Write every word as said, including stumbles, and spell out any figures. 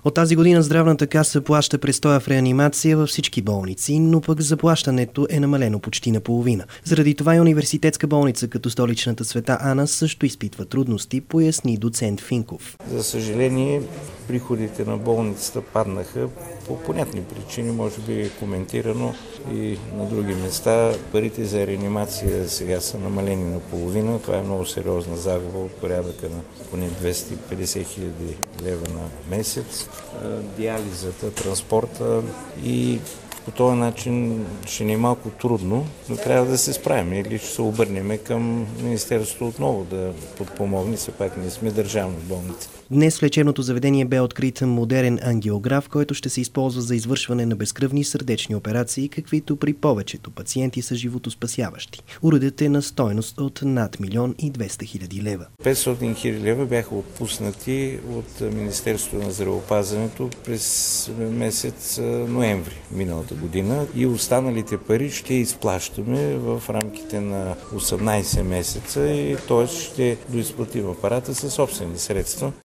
От тази година Здравната каса плаща престоя в реанимация във всички болници, но пък заплащането е намалено почти наполовина. Заради това и университетска болница като столичната Света Ана също изпитва трудности, поясни доцент Финков. За съжаление, приходите на болницата паднаха по понятни причини, може би е коментирано и на други места. Парите за реанимация сега са намалени наполовина. Това е много сериозна загуба от порядъка на поне двеста и петдесет хиляди лева на месец. Диализата, транспорта и по този начин ще ни е малко трудно, но трябва да се справим или ще се обърнем към Министерството отново да подпомогне, все пак ние сме държавна болница. Днес в лечебното заведение бе открит модерен ангиограф, който ще се използва за извършване на безкръвни сърдечни операции, каквито при повечето пациенти са животоспасяващи. Уредът е на стойност от над милион и двеста хиляди лева. петстотин хиляди лева бяха отпуснати от Министерството на здравеопазването през месец ноември миналата година и останалите пари ще изплащаме в рамките на осемнадесет месеца и т.е. ще доизплатим апарата със собствени средства.